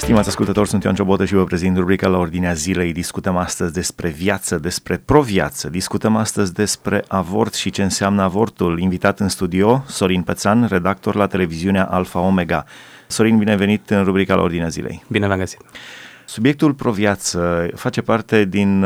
Stimați ascultători, sunt Ioan Ciobotă și vă prezint rubrica La Ordinea Zilei. Discutăm astăzi despre viață, despre pro-viață. Discutăm astăzi despre avort și ce înseamnă avortul. Invitat în studio, Sorin Pețan, redactor la televiziunea Alfa Omega. Sorin, bine venit în rubrica La Ordinea Zilei. Bine v-am găsit. Subiectul pro-viață face parte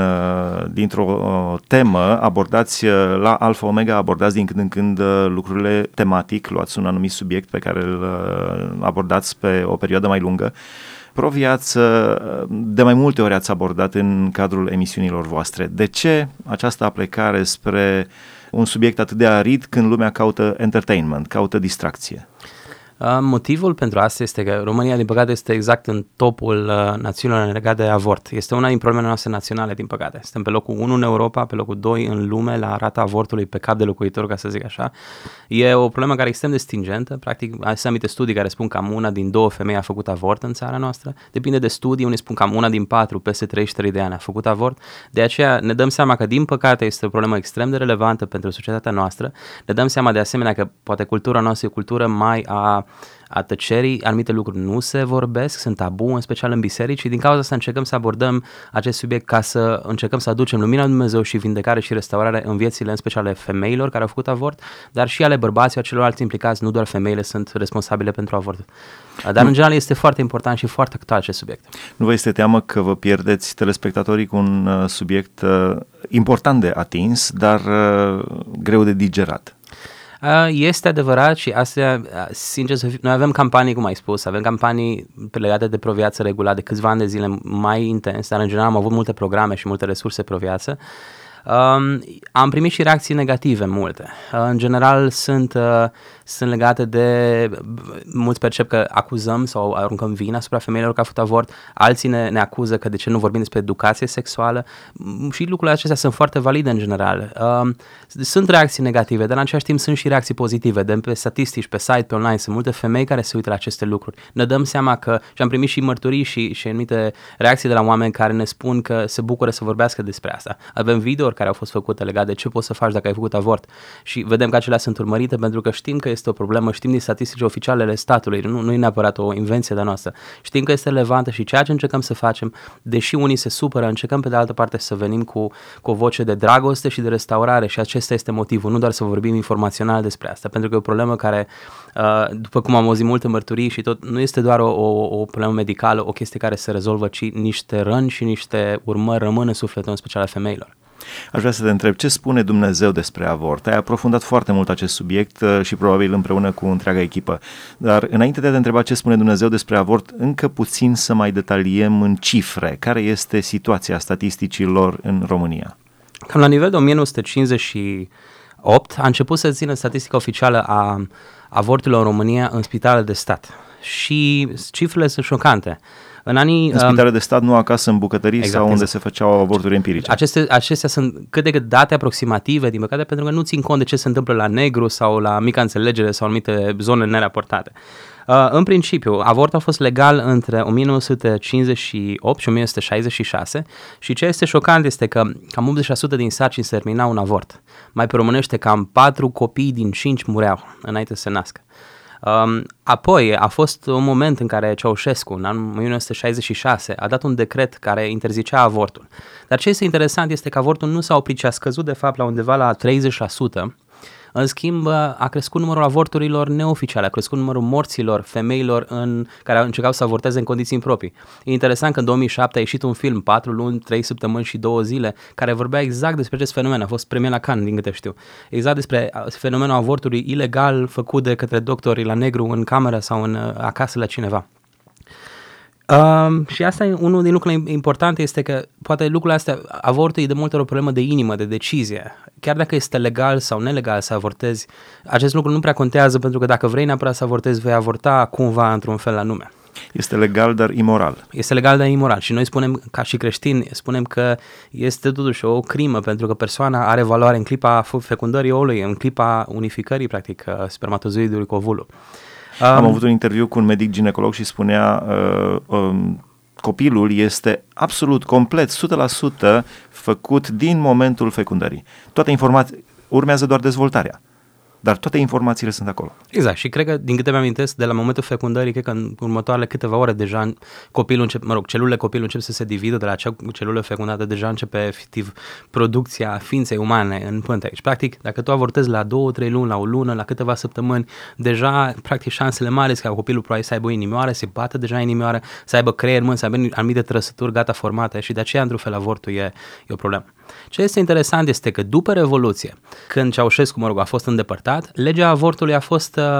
dintr-o temă, abordați la Alfa Omega, abordați din când în când lucrurile tematic, luați un anumit subiect pe care îl abordați pe o perioadă mai lungă. Pro-viață, de mai multe ori ați abordat în cadrul emisiunilor voastre. De ce această aplecare spre un subiect atât de arid când lumea caută entertainment, caută distracție? Motivul pentru asta este că România, din păcate, este exact în topul națiunilor legate de avort. Este una din problemele noastre naționale, din păcate. Suntem pe locul 1 în Europa, pe locul 2 în lume la rata avortului pe cap de locuitor, ca să zic așa. E o problemă care e extrem de stingentă. Practic, sunt anumite studii care spun că cam una din 2 femei a făcut avort în țara noastră. Depinde de studii, unii spun că cam una din 4, peste 33 de ani, a făcut avort. De aceea ne dăm seama că, din păcate, este o problemă extrem de relevantă pentru societatea noastră. Ne dăm seama, de asemenea, că poate cultura noastră e o cultură mai a tăcerii, anumite lucruri nu se vorbesc, sunt tabu, în special în biserici, și din cauza asta încercăm să abordăm acest subiect ca să încercăm să aducem lumina lui Dumnezeu și vindecare și restaurare în viețile, în special ale femeilor care au făcut avort, dar și ale bărbaților, celorlalți implicați, nu doar femeile sunt responsabile pentru avort. Dar în general este foarte important și foarte actual acest subiect. Nu vă este teamă că vă pierdeți telespectatorii cu un subiect important de atins, dar greu de digerat? Este adevărat și astea, sincer să fiu, noi avem campanii, cum ai spus, avem campanii legate de pro-viață regulat de câțiva ani de zile mai intens, dar în general am avut multe programe și multe resurse pro-viață. Am primit și reacții negative multe. În general sunt legate de, mulți percep că acuzăm sau aruncăm vina asupra femeilor care au făcut avort, alții ne acuză că de ce nu vorbim despre educație sexuală și lucrurile acestea sunt foarte valide în general. Sunt reacții negative, dar în același timp sunt și reacții pozitive. De pe statistici, pe site, pe online, sunt multe femei care se uită la aceste lucruri. Ne dăm seama că, și am primit și mărturii și anumite reacții de la oameni care ne spun că se bucură să vorbească despre asta. Avem video care au fost făcute legate de ce poți să faci dacă ai făcut avort și vedem că acelea sunt urmărite pentru că știm că este o problemă, știm din statistici oficiale ale statului, nu e neapărat o invenție de-a noastră. Știm că este relevantă și ceea ce încercăm să facem, deși unii se supără, încercăm pe de altă parte să venim cu o voce de dragoste și de restaurare și acesta este motivul, nu doar să vorbim informațional despre asta, pentru că e o problemă care, după cum am auzit multe mărturii și tot, nu este doar o problemă medicală, o chestie care se rezolvă, ci niște răni și niște urmări rămân în sufletul, în special a femeilor. Aș vrea să te întreb, ce spune Dumnezeu despre avort? Ai aprofundat foarte mult acest subiect și probabil împreună cu întreaga echipă. Dar înainte de a te întreba ce spune Dumnezeu despre avort, încă puțin să mai detaliem în cifre. Care este situația statisticilor în România? Cam la nivel de 1958 a început să țină statistica oficială a avorturilor în România în spitalele de stat. Și cifrele sunt șocante. În spitale de stat, nu acasă în bucătării sau unde se făceau avorturi empirice. Acestea sunt cât de cât date aproximative, din păcate, pentru că nu țin cont de ce se întâmplă la negru sau la mica înțelegere sau anumite zone neraportate. În principiu, avortul a fost legal între 1958 și 1966 și ce este șocant este că cam 80% din sarcini se terminau în avort. Mai pe românește, cam 4 copii din 5 mureau înainte să se nască. Apoi a fost un moment în care Ceaușescu, în anul 1966, a dat un decret care interzicea avortul. Dar ce este interesant este că avortul nu s-a oprit, ci a scăzut de fapt la undeva la 30%. În schimb, a crescut numărul avorturilor neoficiale, a crescut numărul morților femeilor care au încercat să avorteze în condiții improprii. E interesant că în 2007 a ieșit un film, 4 luni, 3 săptămâni și 2 zile, care vorbea exact despre acest fenomen, a fost premiat la Cannes, din câte știu. Exact despre fenomenul avortului ilegal făcut de către doctorii la negru în cameră sau acasă la cineva. Și asta e unul din lucrurile importante, este că poate lucrurile astea, avortul e de multe ori o problemă de inimă, de decizie. Chiar dacă este legal sau nelegal să avortezi, acest lucru nu prea contează, pentru că dacă vrei neapărat să avortezi, vei avorta cumva într-un fel anume. Este legal, dar imoral. Este legal, dar imoral. Și noi spunem, ca și creștini, spunem că este totuși o crimă, pentru că persoana are valoare în clipa fecundării oului, în clipa unificării, practic, spermatozoidului cu ovulul. Am avut un interviu cu un medic ginecolog și spunea copilul este absolut, complet, 100% făcut din momentul fecundării. Toate informații, urmează doar dezvoltarea. dar toate informațiile sunt acolo. Exact, și cred că, din câte mi-amintesc, de la momentul fecundării, cred că în următoarele câteva ore deja celulele copilului încep să se dividă, de la acea celulă fecundată deja începe efectiv producția ființei umane în pântec. Și practic, dacă tu avortezi la 2-3 luni, la o lună, la câteva săptămâni, deja practic șansele mari ca copilul probabil să aibă o inimioară, să bată deja inimioară, să aibă creier mânt, să aibă anumite trăsături gata formate și de aceea, într-un fel, avortul e o problemă. Ce este interesant este că după Revoluție, când Ceaușescu, a fost îndepărtat, legea avortului a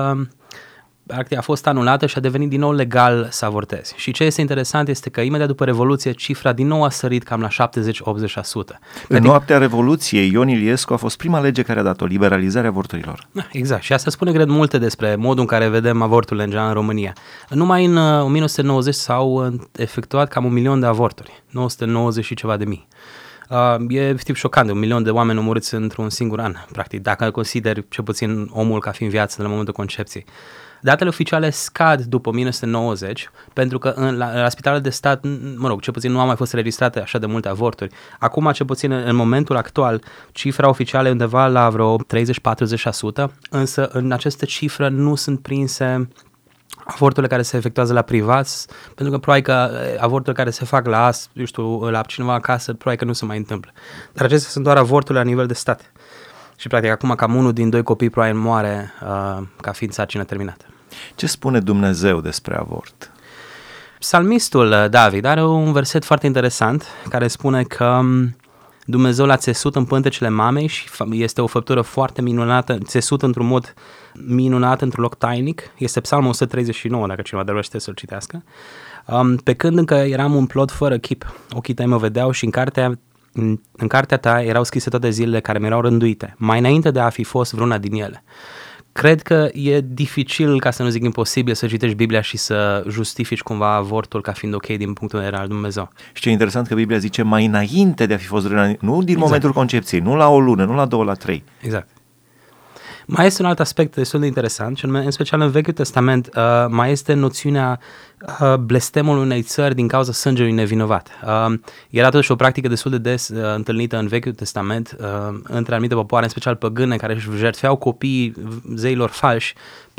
fost anulată și a devenit din nou legal să avortezi. Și ce este interesant este că imediat după Revoluție cifra din nou a sărit cam la 70-80%. În noaptea Revoluției, Ion Iliescu a fost prima lege care a dat o liberalizare a avorturilor. Exact. Și asta spune, cred, multe despre modul în care vedem avorturile în general în România. Numai în 1990 s-au efectuat cam 1.000.000 de avorturi, 990 și ceva de mii. E efectiv șocant, 1.000.000 de oameni omorâți într-un singur an, practic, dacă consideri cel puțin omul ca fiind viață de la momentul concepției. Datele oficiale scad după 1990, pentru că la spitalele de stat, cel puțin nu au mai fost registrate așa de multe avorturi. Acum, cel puțin în momentul actual, cifra oficială e undeva la vreo 30-40%, însă în această cifră nu sunt prinse avorturile care se efectuează la privați, pentru că probabil că avorturile care se fac la cineva acasă, probabil că nu se mai întâmplă. Dar acestea sunt doar avorturile la nivel de stat. Și practic acum cam 1 din 2 copii probabil moare ca fiind sarcină terminată. Ce spune Dumnezeu despre avort? Psalmistul David are un verset foarte interesant care spune că Dumnezeu l-a țesut în pântecele mamei și este o făptură foarte minunată, țesut într-un mod minunat, într-un loc tainic. Este Psalmul 139, dacă cineva dorește să-l citească. Pe când încă eram un plod fără chip, ochii tăi mă vedeau și în cartea ta erau scrise toate zilele care mi-erau rânduite, mai înainte de a fi fost vreuna din ele. Cred că e dificil, ca să nu zic imposibil, să citești Biblia și să justifici cumva avortul ca fiind ok din punctul de vedere al Dumnezeu. Și ce e interesant că Biblia zice mai înainte de a fi fost vreuna, nu din momentul concepției, nu la o lună, nu la 2, la 3. Exact. Mai este un alt aspect destul de interesant, și în special în Vechiul Testament mai este noțiunea blestemului unei țări din cauza sângelui nevinovat. Era totuși o practică destul de des întâlnită în Vechiul Testament între anumite popoare, în special păgâne, care își jertfeau copiii zeilor falși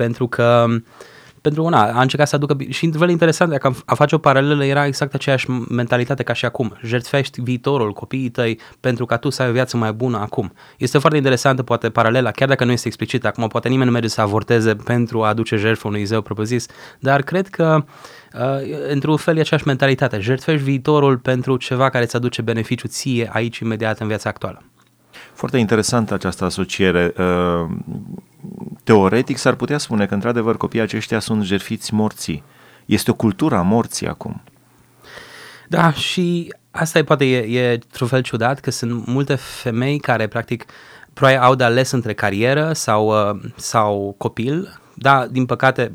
pentru a încerca să aducă... Și într-un fel interesant, dacă a face o paralelă, era exact aceeași mentalitate ca și acum. Jertfești viitorul, copiii tăi, pentru ca tu să ai o viață mai bună acum. Este foarte interesantă, poate, paralela, chiar dacă nu este explicită. Acum, poate nimeni nu merge să avorteze pentru a aduce jertfă unui zeu propriu-zis, dar cred că, într-un fel, e aceeași mentalitate. Jertfești viitorul pentru ceva care îți aduce beneficiu ție aici, imediat, în viața actuală. Foarte interesantă această asociere. Teoretic s-ar putea spune că într-adevăr copiii aceștia sunt jertfiți morții. Este o cultură a morții acum. Da, și asta e într-un fel ciudat, că sunt multe femei care practic probabil au de ales între carieră sau copil. Da, din păcate...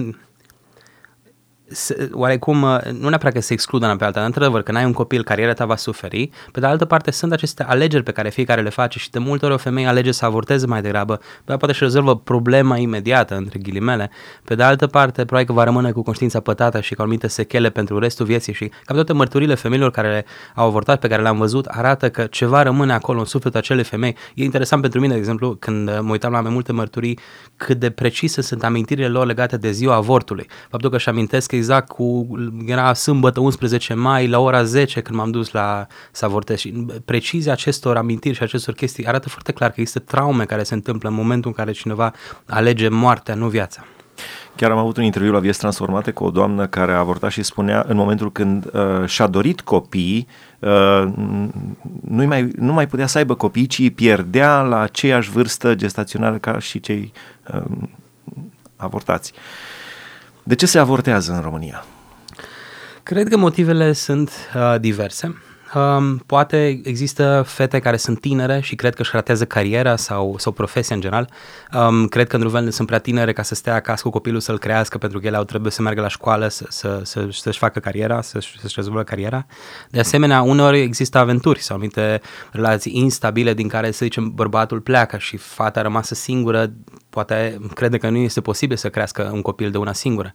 oarecum, nu neapărat că se excludă una pe alta, într-adevăr, că n-ai un copil, cariera ta va suferi. Pe de altă parte, sunt aceste alegeri pe care fiecare le face și de multe ori o femeie alege să avorteze mai degrabă, poate și rezolvă problema imediată, între ghilimele. Pe de altă parte, probabil că va rămâne cu conștiința pătată și cu anumite sechele pentru restul vieții și cam toate mărturile femeilor care au avortat, pe care le-am văzut, arată că ceva rămâne acolo în sufletul acelei femei. E interesant pentru mine, de exemplu, când mă uitam la mai multe mărturii, cât de precise sunt amintirile lor legate de ziua avortului. Faptul că își amintesc exact era sâmbătă 11 mai la ora 10 când m-am dus să avortez și precizia acestor amintiri și acestor chestii arată foarte clar că există traume care se întâmplă în momentul în care cineva alege moartea, nu viața. Chiar am avut un interviu la Vieți Transformate cu o doamnă care a avortat și spunea în momentul când și-a dorit copii, nu mai putea să aibă copii, ci îi pierdea la aceeași vârstă gestațională ca și cei avortați. De ce se avortează în România? Cred că motivele sunt diverse. Poate există fete care sunt tinere și cred că își ratează cariera sau profesia în general. Cred că, într-un fel, sunt prea tinere ca să stea acasă cu copilul să-l crească, pentru că ele trebuie să meargă la școală, să-și facă cariera, să-și rezolvă cariera. De asemenea, uneori există aventuri sau anumite relații instabile din care, să zicem, bărbatul pleacă și fata rămasă singură poate crede că nu este posibil să crească un copil de una singură.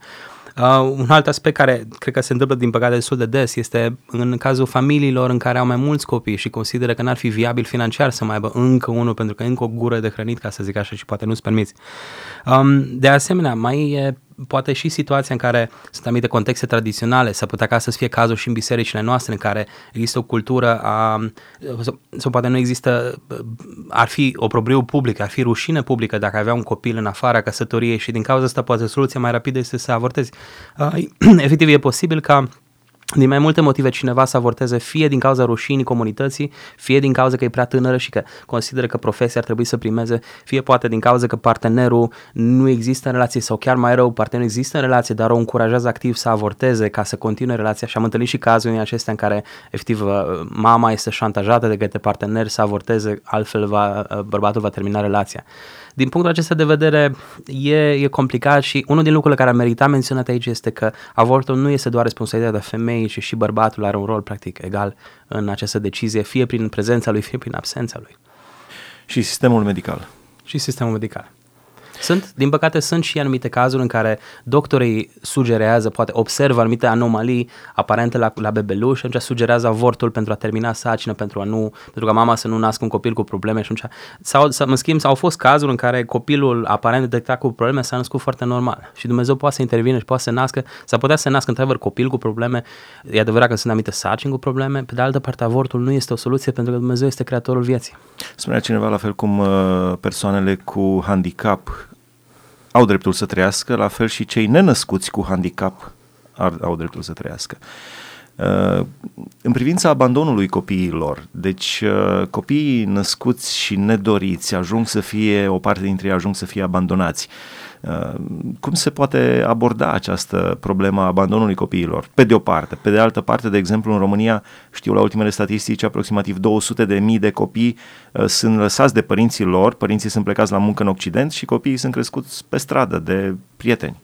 Un alt aspect care cred că se întâmplă din păcate destul de des este în cazul familiilor în care au mai mulți copii și consideră că n-ar fi viabil financiar să mai aibă încă unul pentru că încă o gură de hrănit, ca să zic așa, și poate nu-ți permiți. De asemenea, mai e poate și situația în care sunt anumite contexte tradiționale, să putea ca să fie cazul și în bisericile noastre în care există o cultură sau poate nu există, ar fi oprobriu public, ar fi rușine publică dacă avea un copil în afara căsătoriei și din cauza asta poate soluția mai rapidă este să avortezi. Efectiv, e posibil ca din mai multe motive cineva să avorteze, fie din cauza rușinii comunității, fie din cauza că e prea tânără și că consideră că profesia ar trebui să primeze, fie poate din cauza că partenerul nu există în relație sau chiar mai rău, partenerul există în relație, dar o încurajează activ să avorteze ca să continue relația. Și am întâlnit și cazuri acestea în care efectiv mama este șantajată de către partener să avorteze, altfel bărbatul va termina relația. Din punctul acesta de vedere e complicat și unul din lucrurile care ar merita menționat aici este că avortul nu este doar responsabilitatea femeii, ci și bărbatul are un rol practic egal în această decizie, fie prin prezența lui, fie prin absența lui. Și sistemul medical. Și sistemul medical. Din păcate sunt și anumite cazuri în care doctorii sugerează, poate observă anumite anomalii aparente la bebeluș și atunci sugerează avortul pentru a termina sarcină, pentru ca mama să nu nască un copil cu probleme și atunci. În schimb, au fost cazuri în care copilul aparent detectat cu probleme s-a născut foarte normal și Dumnezeu poate să intervine și poate să nască, s-ar putea să nască într-adevăr copil cu probleme. E adevărat că sunt anumite sarcini cu probleme, pe de altă parte avortul nu este o soluție pentru că Dumnezeu este creatorul vieții. Spunea cineva la fel cum persoanele cu handicap au dreptul să trăiască, la fel și cei nenăscuți cu handicap au dreptul să trăiască. În privința abandonului copiilor, deci copiii născuți și nedoriți ajung să fie, o parte dintre ei ajung să fie abandonați. Cum se poate aborda această problemă a abandonului copiilor? Pe de o parte. Pe de altă parte, de exemplu, în România, știu la ultimele statistici, aproximativ 200.000 de copii sunt lăsați de părinții lor, părinții sunt plecați la muncă în Occident și copiii sunt crescuți pe stradă de prieteni.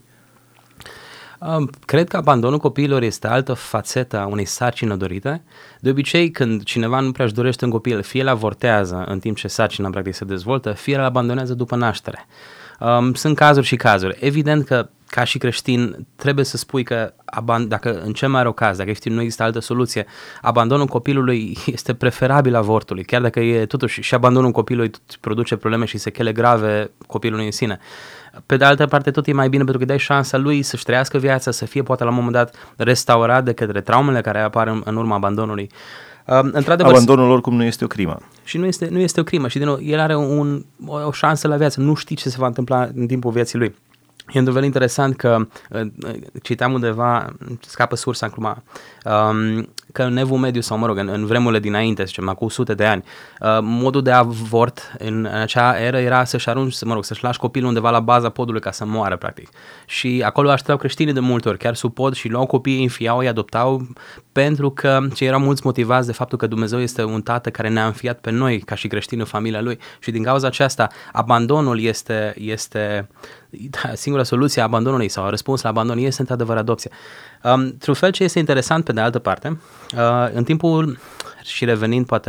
Cred că abandonul copiilor este altă fațetă a unei sarcini dorite. De obicei, când cineva nu prea își dorește un copil, fie îl avortează în timp ce sarcina practic se dezvoltă, fie îl abandonează după naștere. Sunt cazuri și cazuri. Evident că ca și creștin trebuie să spui că dacă în cel mai rău caz, dacă nu există altă soluție, abandonul copilului este preferabil avortului, chiar dacă e totuși și abandonul copilului produce probleme și sechele grave copilului în sine. Pe de altă parte, tot e mai bine pentru că dai șansa lui să-și trăiască viața, să fie poate la un moment dat restaurat de către traumele care apar în urma abandonului. Abandonul oricum nu este o crimă. Și nu este o crimă și din nou, el are o șansă la viață, nu știi ce se va întâmpla în timpul vieții lui. E un fel interesant că citeam undeva, scapă sursa acum, că în Evul Mediu sau mă rog, în vremurile dinainte, zicem, acum 100 de ani, modul de avort în acea eră era să-și să-și lași copilul undeva la baza podului ca să moară, practic. Și acolo așteptau creștinii de multe ori, chiar sub pod, și luau copiii, înfiau, îi adoptau, pentru că erau mulți motivați de faptul că Dumnezeu este un tată care ne-a înfiat pe noi ca și creștini în familia lui și din cauza aceasta abandonul este singura soluție a abandonului sau răspuns la abandon este într-adevăr adopția. Într-un fel, ce este interesant pe de altă parte, în timpul, și revenind poate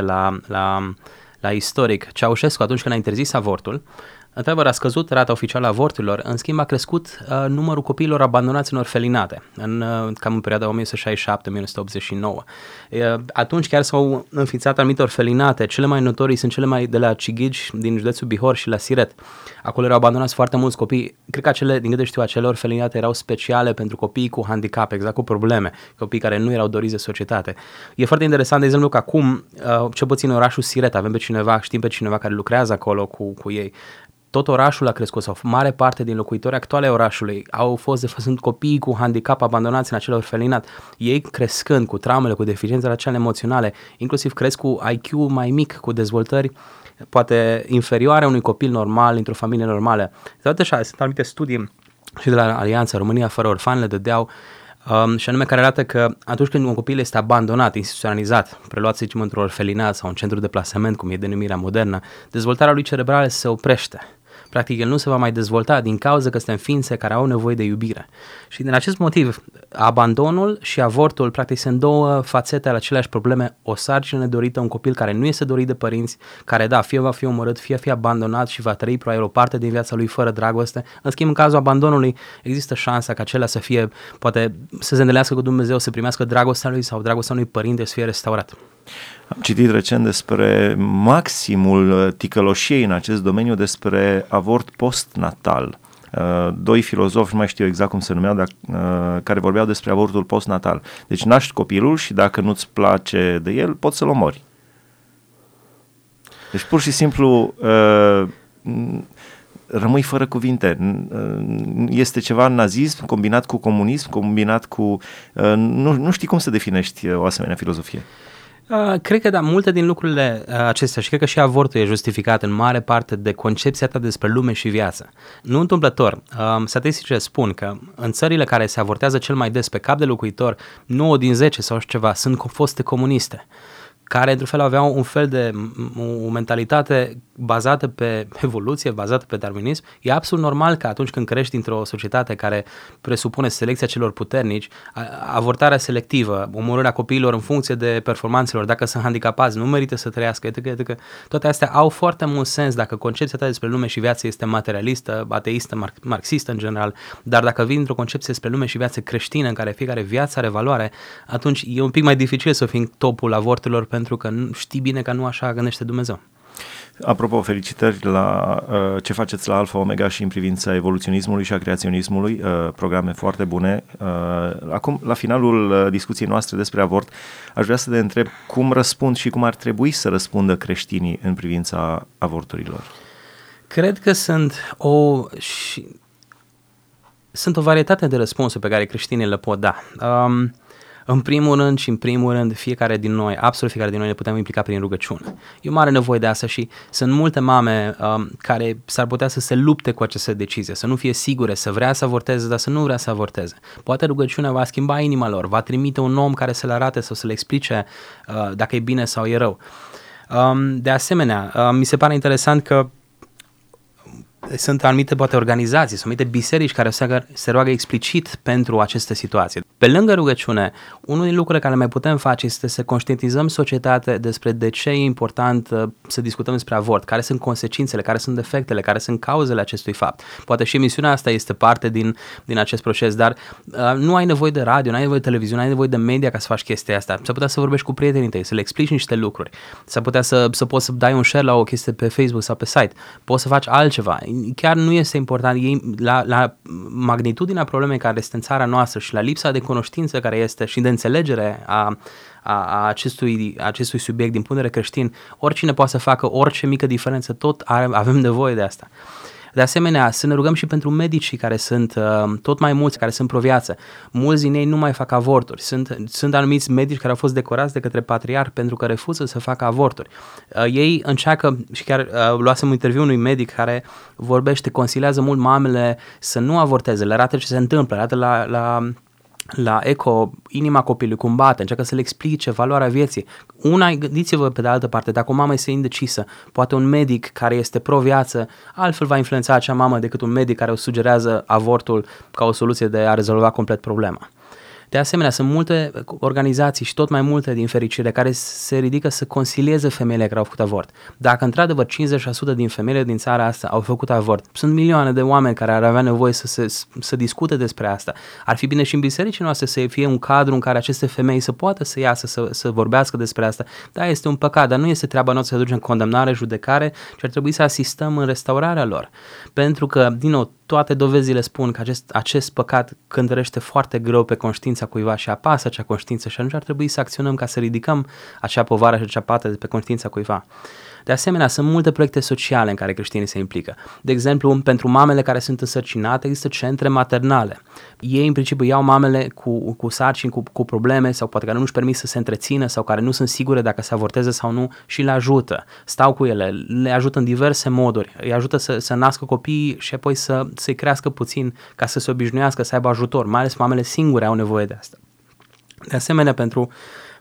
la istoric, Ceaușescu atunci când a interzis avortul, într-adevăr a scăzut rata oficială a avorturilor, în schimb a crescut numărul copiilor abandonați în orfelinate, cam în perioada 1967-1989. Atunci chiar s-au înființat anumite orfelinate, cele mai notorii sunt cele mai de la Cighigi, din județul Bihor și la Siret. Acolo erau abandonați foarte mulți copii. Cred că din câte știu, acele orfelinate erau speciale pentru copiii cu handicap, exact cu probleme, copii care nu erau doriți de societate. E foarte interesant, de exemplu, că acum, cel puțin în orașul Siret, știm pe cineva care lucrează acolo cu ei. Tot orașul a crescut sau mare parte din locuitorii actuale orașului sunt copiii cu handicap abandonați în acel orfelinat. Ei crescând cu traumele, cu deficiențele acelea emoționale, inclusiv cresc cu IQ mai mic, cu dezvoltări poate inferioare unui copil normal, într-o familie normală. Sunt anumite studii și de la Alianța România Fără Orfani le dădeau și anume care arată că atunci când un copil este abandonat, instituționalizat, preluat, să zicem, într-un orfelinat sau un centru de plasament, cum e denumirea modernă, dezvoltarea lui cerebrală se oprește. Practic, el nu se va mai dezvolta din cauza că suntem ființe care au nevoie de iubire. Și din acest motiv, abandonul și avortul, practic, sunt două fațete ale aceleași probleme. O sarcină nedorită, un copil care nu este dorit de părinți, care, da, fie va fi omorât, fie fi abandonat și va trăi probabil o parte din viața lui fără dragoste. În schimb, în cazul abandonului, există șansa ca acela să fie, poate, să se întâlnească cu Dumnezeu, să primească dragostea lui sau dragostea unui părinte, să fie restaurat. Am citit recent despre maximul ticăloșiei în acest domeniu, despre avort postnatal. Doi filozofi, nu mai știu exact cum se numeau, dar care vorbeau despre avortul postnatal. Deci naști copilul și dacă nu-ți place de el, poți să-l omori. Deci pur și simplu rămâi fără cuvinte. Este ceva nazism combinat cu comunism, combinat cu... Nu știi cum să definești o asemenea filozofie. Cred că da, multe din lucrurile acestea și cred că și avortul e justificat în mare parte de concepția ta despre lume și viață. Nu întâmplător, statisticile spun că în țările care se avortează cel mai des pe cap de locuitor, 9 din 10 sau ceva sunt foste comuniste, care într-un fel aveau un fel de o mentalitate bazată pe evoluție, bazată pe darwinism. E absolut normal că atunci când crești într-o societate care presupune selecția celor puternici, avortarea selectivă, omorârea copiilor în funcție de performanțelor, dacă sunt handicapați, nu merită să trăiască, etc. Toate astea au foarte mult sens dacă concepția ta despre lume și viață este materialistă, ateistă, marxistă în general, dar dacă vii într-o concepție despre lume și viață creștină în care fiecare viață are valoare, atunci e un pic mai dificil să fii în topul avorturilor pentru că știi bine că nu așa gândește Dumnezeu. Apropo, felicitări la ce faceți la Alpha Omega și în privința evoluționismului și a creaționismului, programe foarte bune. Acum, la finalul discuției noastre despre avort, aș vrea să te întreb cum răspund și cum ar trebui să răspundă creștinii în privința avorturilor. Cred că sunt o varietate de răspunsuri pe care creștinii le pot da. În primul rând, fiecare din noi, absolut fiecare din noi ne putem implica prin rugăciune. E o mare nevoie de asta și sunt multe mame care s-ar putea să se lupte cu această decizie, să nu fie sigure, să vrea să avorteze, dar să nu vrea să avorteze. Poate rugăciunea va schimba inima lor, va trimite un om care să le arate sau să le explice dacă e bine sau e rău. De asemenea, mi se pare interesant că sunt anumite, poate, organizații sau anumite biserici care se roagă explicit pentru aceste situații. Pe lângă rugăciune, unul din lucrurile care mai putem face este să conștientizăm societatea despre de ce e important să discutăm despre avort, care sunt consecințele, care sunt defectele, care sunt cauzele acestui fapt. Poate și emisiunea asta este parte din acest proces, dar nu ai nevoie de radio, nu ai nevoie de televiziune, nu ai nevoie de media ca să faci chestia asta. S-ar putea să vorbești cu prietenii tăi, să le explici niște lucruri. S-ar putea să poți să dai un share la o chestie pe Facebook sau pe site. Poți să faci altceva. Chiar nu este important. La magnitudinea problemei care este în țara noastră și la lipsa de cunoștință care este și de înțelegere a acestui subiect din punct de vedere creștin, oricine poate să facă orice mică diferență, tot avem nevoie de asta. De asemenea, să ne rugăm și pentru medicii care sunt tot mai mulți, care sunt pro-viață. Mulți din ei nu mai fac avorturi. Sunt anumiți medici care au fost decorați de către patriarh pentru că refuză să facă avorturi. Ei încearcă, și chiar luasem un interviu unui medic care vorbește, consiliază mult mamele să nu avorteze, le arată ce se întâmplă, arată la eco, inima copilului cum bate, încearcă să le explice valoarea vieții. Gândiți-vă pe de altă parte, dacă o mamă este indecisă, poate un medic care este pro-viață, altfel va influența acea mamă decât un medic care o sugerează avortul ca o soluție de a rezolva complet problema. De asemenea, sunt multe organizații și tot mai multe din fericire care se ridică să consilieze femeile care au făcut avort. Dacă într-adevăr 50% din femeile din țara asta au făcut avort, sunt milioane de oameni care ar avea nevoie să discute despre asta. Ar fi bine și în bisericii noastre să fie un cadru în care aceste femei să poată să iasă, să vorbească despre asta. Da, este un păcat, dar nu este treaba noastră să ducem condamnare, judecare, ci ar trebui să asistăm în restaurarea lor. Pentru că, din nou, toate dovezile spun că acest păcat cântărește foarte greu pe conștiința cuiva și apasă acea conștiință și atunci ar trebui să acționăm ca să ridicăm acea povară și acea pată de pe conștiința cuiva. De asemenea, sunt multe proiecte sociale în care creștinii se implică. De exemplu, pentru mamele care sunt însărcinate, există centre maternale. Ei, în principiu, iau mamele cu sarcini, cu probleme sau poate care nu își permit să se întrețină sau care nu sunt sigure dacă se avorteze sau nu și le ajută. Stau cu ele, le ajută în diverse moduri, îi ajută să nască copiii și apoi să-i crească puțin ca să se obișnuiască, să aibă ajutor. Mai ales mamele singure au nevoie de asta. De asemenea, pentru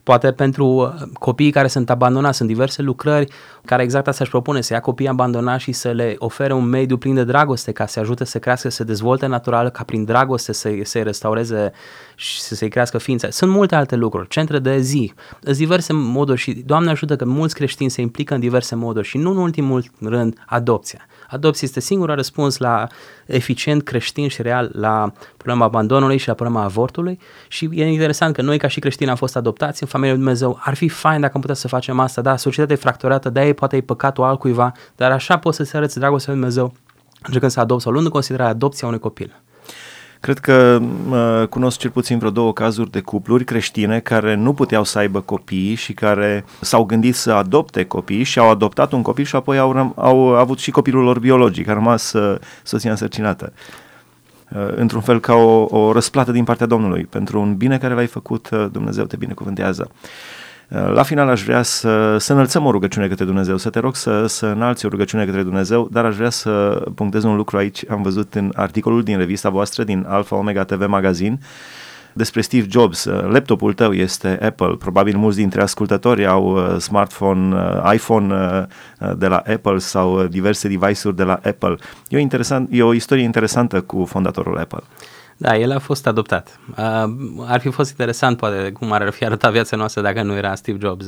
Poate pentru copiii care sunt abandonați, sunt diverse lucrări care exact asta își propune, să ia copiii abandonați și să le ofere un mediu plin de dragoste, ca să ajute să crească, să se dezvolte natural, ca prin dragoste să-i restaureze și să-i crească ființa. Sunt multe alte lucruri, centre de zi, sunt diverse moduri și Doamne ajută că mulți creștini se implică în diverse moduri și nu în ultimul rând adopția. Adopția este singurul răspuns la eficient creștin și real la problema abandonului și la problema avortului și e interesant că noi ca și creștini am fost adoptați în familia lui Dumnezeu. Ar fi fain dacă am putea să facem asta, da, societatea e fracturată, de-aia poate e păcatul altcuiva, dar așa poți să-ți arăți dragostea lui Dumnezeu încercând să adopți sau luând în considerare adopția unui copil. Cred că cunosc cel puțin vreo 2 cazuri de cupluri creștine care nu puteau să aibă copii și care s-au gândit să adopte copii și au adoptat un copil și apoi au avut și copilul lor biologic, a rămas soția însărcinată. Într-un fel ca o răsplată din partea Domnului pentru un bine care l-ai făcut, Dumnezeu te binecuvântează. La final aș vrea să înălțăm o rugăciune către Dumnezeu, să te rog să înalți o rugăciune către Dumnezeu, dar aș vrea să punctez un lucru aici. Am văzut în articolul din revista voastră, din Alpha Omega TV Magazine, despre Steve Jobs. Laptopul tău este Apple, probabil mulți dintre ascultători au smartphone, iPhone de la Apple sau diverse device-uri de la Apple. E o istorie interesantă cu fondatorul Apple. Da, el a fost adoptat. Ar fi fost interesant, poate, cum ar fi arătat viața noastră dacă nu era Steve Jobs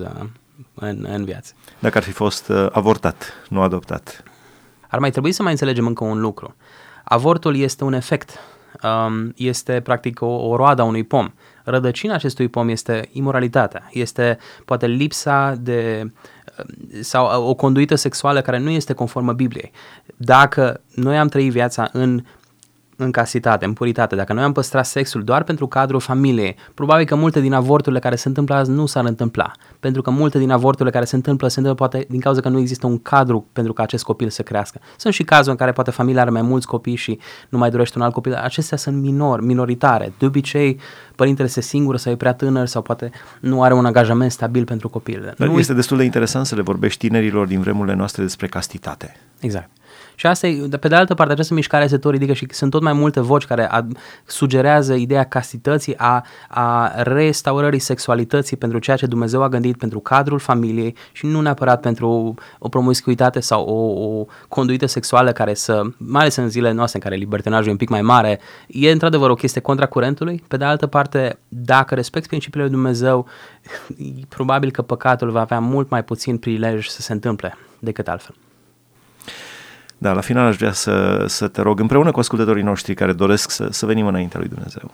în viață. Dacă ar fi fost avortat, nu adoptat. Ar mai trebui să mai înțelegem încă un lucru. Avortul este un efect. Este practic o roadă a unui pom. Rădăcina acestui pom este imoralitatea, este poate lipsa de sau o conduită sexuală care nu este conformă Bibliei. Dacă noi am trăit viața în casitate, în puritate, dacă noi am păstrat sexul doar pentru cadrul familiei, probabil că multe din avorturile care se întâmplă azi nu s-ar întâmpla, pentru că multe din avorturile care se întâmplă poate din cauza că nu există un cadru pentru ca acest copil să crească. Sunt și cazuri în care poate familia are mai mulți copii și nu mai dorește un alt copil, acestea sunt minoritare. De obicei, părintele este singur sau e prea tânăr sau poate nu are un angajament stabil pentru copil. Este destul de interesant să le vorbești tinerilor din vremurile noastre despre castitate. Exact. Și asta e, pe de altă parte, această mișcare se tot ridică și sunt tot mai multe voci care sugerează ideea castității, a restaurării sexualității pentru ceea ce Dumnezeu a gândit pentru cadrul familiei și nu neapărat pentru o promiscuitate sau o conduită sexuală care mai ales în zilele noastre în care libertinajul e un pic mai mare, e într-adevăr o chestie contra curentului. Pe de altă parte, dacă respecti principiile lui Dumnezeu, probabil că păcatul va avea mult mai puțin prilej să se întâmple decât altfel. Da, la final aș vrea să te rog, împreună cu ascultătorii noștri care doresc să venim înaintea lui Dumnezeu.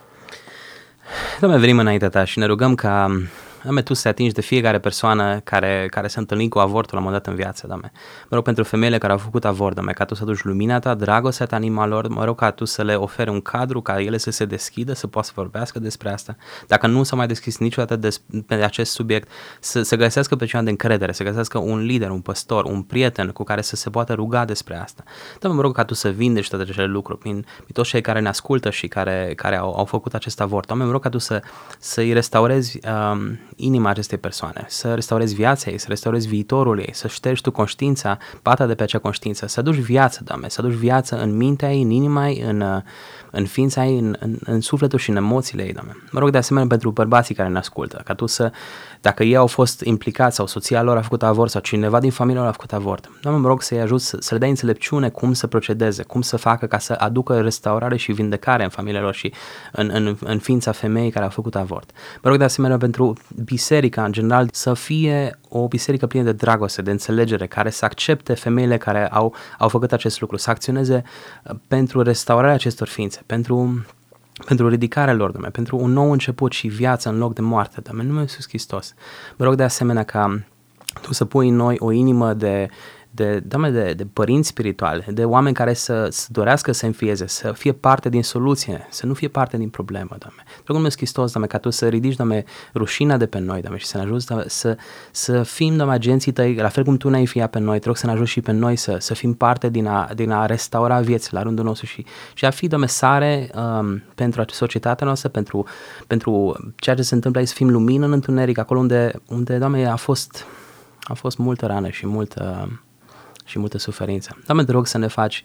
Doamne, venim înaintea ta și ne rugăm ca, Doamne, Tu să te atingi de fiecare persoană care s-a întâlnit cu avortul la un moment dat în viață, Doamne. Mă rog pentru femeile care au făcut avort, Doamne, ca Tu să duci lumina Ta, dragostea Ta în inima lor, mă rog ca Tu să le oferi un cadru, ca ele să se deschidă, să poată să vorbească despre asta. Dacă nu s-a mai deschis niciodată pe acest subiect, să găsească pe cineva de încredere, să găsească un lider, un păstor, un prieten cu care să se poată ruga despre asta. Doamne, mă rog ca Tu să vindeci toate acele lucruri prin toți cei care ne ascultă și care au făcut acest avort. Doamne, mă rog ca Tu să-i restaurezi inima acestei persoane, să restaurezi viața ei, să restaurezi viitorul ei, să ștergi Tu conștiința, pata de pe acea conștiință, să aduci viață, Doamne, să aduci viață în mintea ei, în inima ei, în ființa ei, în sufletul și în emoțiile ei, Doamne. Mă rog de asemenea pentru bărbații care ne ascultă, ca Tu dacă ei au fost implicați sau soția lor a făcut avort sau cineva din familia lor a făcut avort, Doamne, mă rog să-i ajut să le dai înțelepciune cum să procedeze, cum să facă ca să aducă restaurare și vindecare în familia lor și în ființa femeii care a făcut avort. Mă rog de asemenea pentru biserica în general să fie o biserică plină de dragoste, de înțelegere, care să accepte femeile care au făcut acest lucru, să acționeze pentru restaurarea acestor ființe, pentru ridicarea lor, Doamne, pentru un nou început și viață în loc de moarte, Doamne, în numele Iisus Hristos. Mă rog de asemenea ca Tu să pui în noi o inimă de părinți spirituali, de oameni care să dorească să înfieze, să fie parte din soluție, să nu fie parte din problemă, Doamne. Te rog, Dumnezeu Hristos, Doamne, ca Tu să ridici, Doamne, rușina de pe noi, Doamne, și să ne ajuți, Doamne, să fim, Doamne, agenții Tăi, la fel cum Tu ne-ai înfiat pe noi, te rog să ne ajuți și pe noi să fim parte din a restaura vieți la rândul nostru și a fi, Doamne, sare pentru societatea noastră, pentru ceea ce se întâmplă aici, să fim lumină în întuneric, acolo unde Doamne, a fost multă rană și multă suferință. Doamne, te rog să ne faci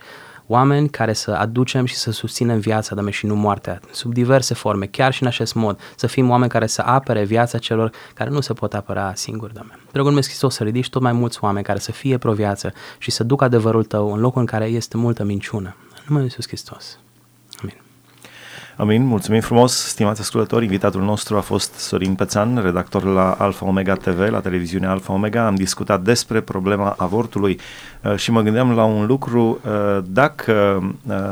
oameni care să aducem și să susținem viața, Doamne, și nu moartea, sub diverse forme, chiar și în acest mod, să fim oameni care să apere viața celor care nu se pot apăra singuri, Doamne. Te rog în numele Hristos să ridici tot mai mulți oameni care să fie pro-viață și să ducă adevărul Tău în locul în care este multă minciună. În numele Iisus Hristos. Amin. Amin, mulțumim frumos, stimați ascultători. Invitatul nostru a fost Sorin Pețan, redactor la Alfa Omega TV, la televiziunea Alfa Omega. Am discutat despre problema avortului și mă gândeam la un lucru, dacă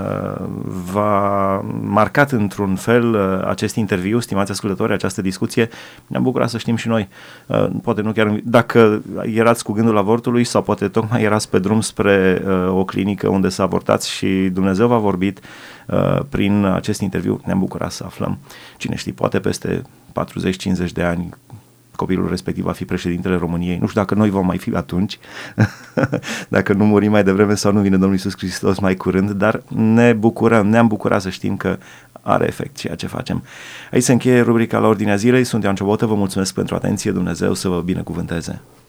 v-a marcat într-un fel acest interviu, stimați ascultători, această discuție, ne-am bucurat să știm și noi, poate nu chiar, dacă erați cu gândul avortului sau poate tocmai erați pe drum spre o clinică unde să avortați și Dumnezeu v-a vorbit prin acest interviu, ne-am bucurat să aflăm. Cine știe, poate peste 40-50 de ani copilul respectiv va fi președintele României. Nu știu dacă noi vom mai fi atunci, dacă nu murim mai devreme sau nu vine Domnul Iisus Hristos mai curând, dar ne-am bucurat să știm că are efect ceea ce facem. Aici se încheie rubrica La Ordinea Zilei. Sunt Ioan Ciobotă, vă mulțumesc pentru atenție, Dumnezeu să vă binecuvânteze.